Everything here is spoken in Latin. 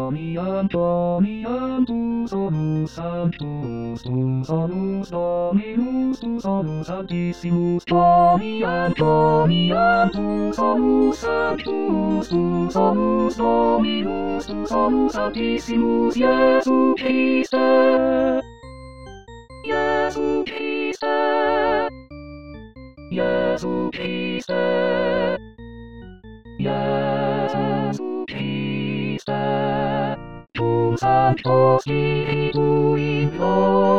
Dominum tu solus sanctus, tu solus Dominus, tu solus sanctissimus. Dominum tu solus sanctus, tu solus Dominus, tu solus sanctissimus. Iesu Christe, Iesu Christe, Iesu Christe, Iesu Christe, cum Sancto Spiritu in gloria.